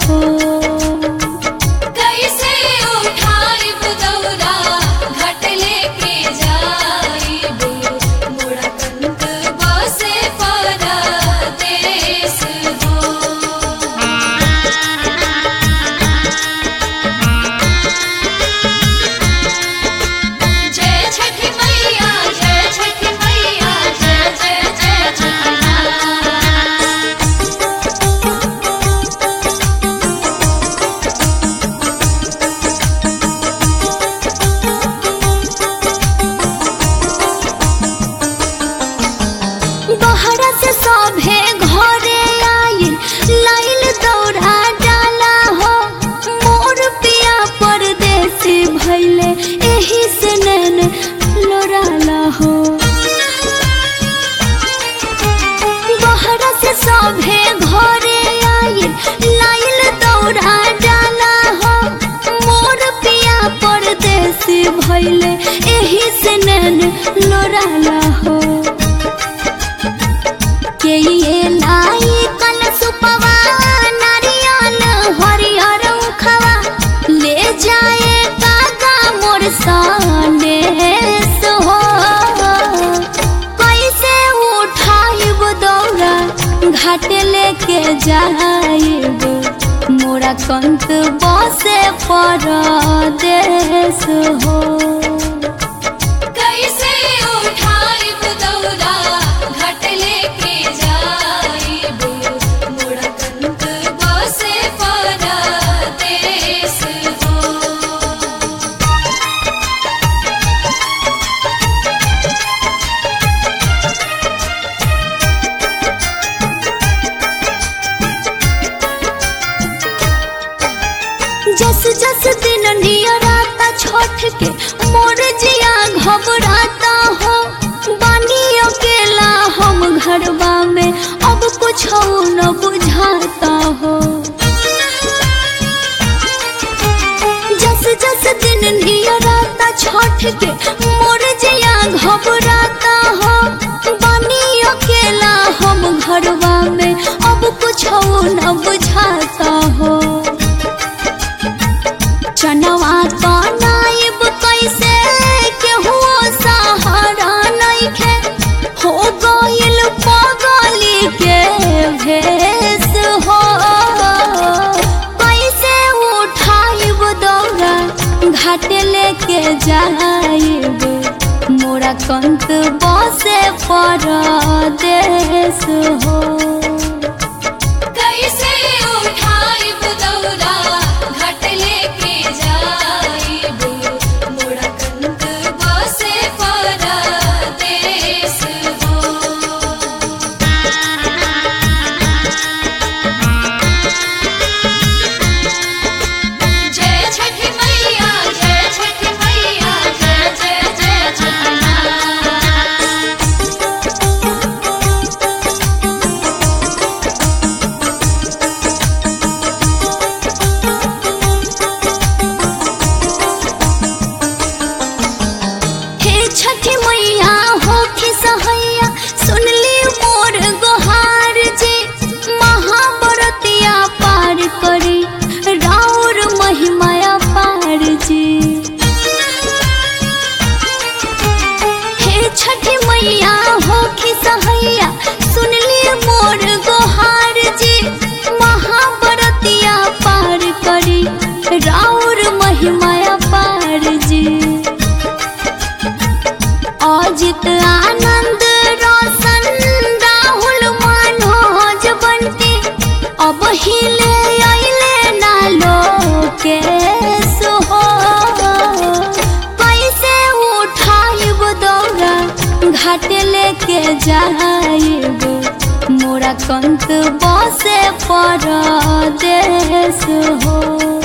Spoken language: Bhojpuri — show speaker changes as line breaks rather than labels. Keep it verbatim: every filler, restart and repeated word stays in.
हो।
कैसे उठाइब दौरा घाट लेके जाइब मोरा कंत बसे परदेस हो। जय छठी मैया जय छठी मैया जय जय जय छठी माँ।
बहरा से सभे घरे आइल लाइल दौड़ा डाला हो। मोर पिया परदेसी भइले एही से नैन लोराला हो। बहरा से सभे घरे आइल लाइल दौड़ा डाला हो। मोर पिया परदेसी भइले एही से नैन लोराला हो। के ये लाई कल सुपवा नारियल हरियर उखवा ले जाए काका मोर संदेश हो। कैसे उठाइब दौरा घाट लेके जाइब मोरा कंत बसे परदेस हो।
कैसे उठाइब दौरा घाट लेके जाइब मोरा कंत बसे परदेस हो।
जस जस दिन नियराता छोट के मोर जिया घबराता हो। बानी अकेला हम घरवा में अब कुछ न बुझाता हो। जस जस दिन नियराता छोट के मोर जिया घबराता हो। बानी अकेला हम घरवा में अब कुछ न बुझाता हो। चनवा तो नाइब कैसे केहुओ सहारा नइखे हो गइल पगली के भेस हो। कैसे उठाइब दौरा घाट लेके जाइब मोरा कंत बसे परदेस हो।
कैसे उठाइब दौरा घाट लेके जाइब मोरा कंत बसे परदेस हो। जय छठी मैया जय छठी मैया जय जय जय छठी माँ।
हे छठी मैया होखी सहैया सुनली मोर गोहार जी। महाबरतिया पार करी राउर महिमाया पार जी। हे छठी मैया होखी सहैया सुनली मोर गोहार जी। महाबरतिया पार करी राउर महिमाया पार जी। अजित आनंद रोशन राहुल मनोज बंटी अब हिले अइले ना लोकेश हो। कैसे उठाइब दौरा घाट लेके जाइब मोरा कंत बसे परदेस हो।